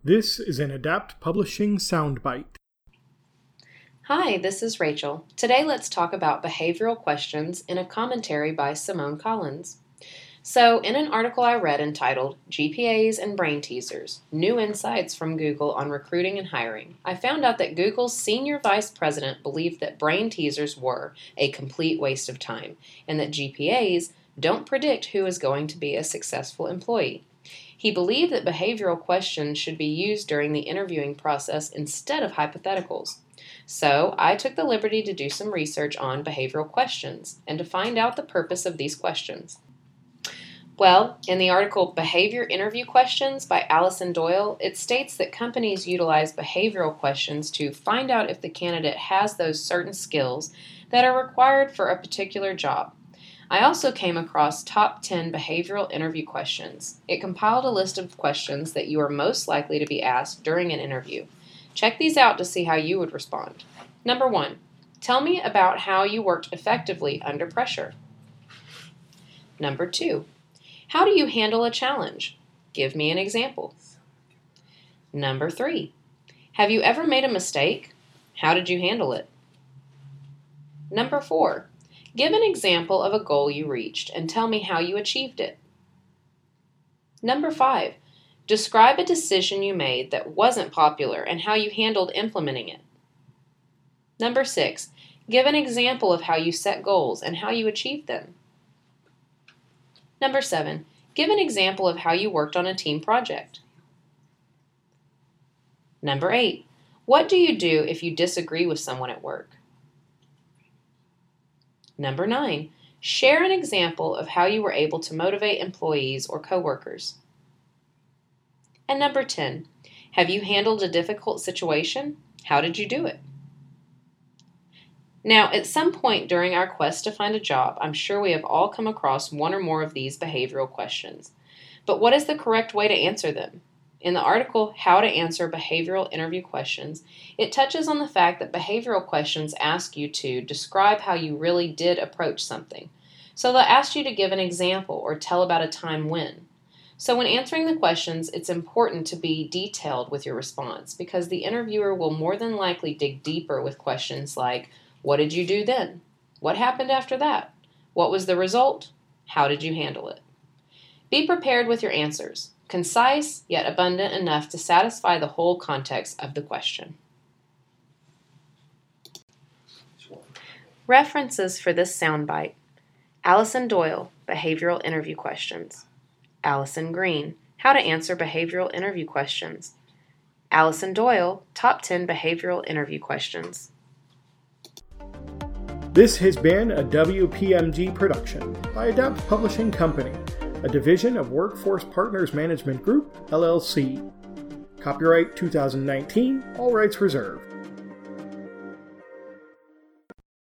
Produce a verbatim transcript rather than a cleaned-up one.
This is an Adapt Publishing Soundbite. Hi, this is Rachel. Today let's talk about behavioral questions in a commentary by Simone Collins. So, in an article I read entitled G P As and Brain Teasers, New Insights from Google on Recruiting and Hiring, I found out that Google's senior vice president believed that brain teasers were a complete waste of time, and that G P As don't predict who is going to be a successful employee. He believed that behavioral questions should be used during the interviewing process instead of hypotheticals. So, I took the liberty to do some research on behavioral questions and to find out the purpose of these questions. Well, in the article Behavior Interview Questions by Allison Doyle, it states that companies utilize behavioral questions to find out if the candidate has those certain skills that are required for a particular job. I also came across top ten behavioral interview questions. It compiled a list of questions that you are most likely to be asked during an interview. Check these out to see how you would respond. Number one, tell me about how you worked effectively under pressure. Number two, how do you handle a challenge? Give me an example. Number three, have you ever made a mistake? How did you handle it? Number four, give an example of a goal you reached and tell me how you achieved it. Number five, describe a decision you made that wasn't popular and how you handled implementing it. Number six, give an example of how you set goals and how you achieved them. Number seven, give an example of how you worked on a team project. Number eight, what do you do if you disagree with someone at work? Number nine, share an example of how you were able to motivate employees or coworkers. And number ten, have you handled a difficult situation? How did you do it? Now, at some point during our quest to find a job, I'm sure we have all come across one or more of these behavioral questions. But what is the correct way to answer them? In the article, How to Answer Behavioral Interview Questions, it touches on the fact that behavioral questions ask you to describe how you really did approach something. So they'll ask you to give an example or tell about a time when. So when answering the questions, it's important to be detailed with your response because the interviewer will more than likely dig deeper with questions like, what did you do then? What happened after that? What was the result? How did you handle it? Be prepared with your answers. Concise, yet abundant enough to satisfy the whole context of the question. References for this soundbite: Allison Doyle, Behavioral Interview Questions. Allison Green, How to Answer Behavioral Interview Questions. Allison Doyle, Top ten Behavioral Interview Questions. This has been a W P M G production by Adapt Publishing Company, a division of Workforce Partners Management Group, L L C. Copyright twenty nineteen, all rights reserved.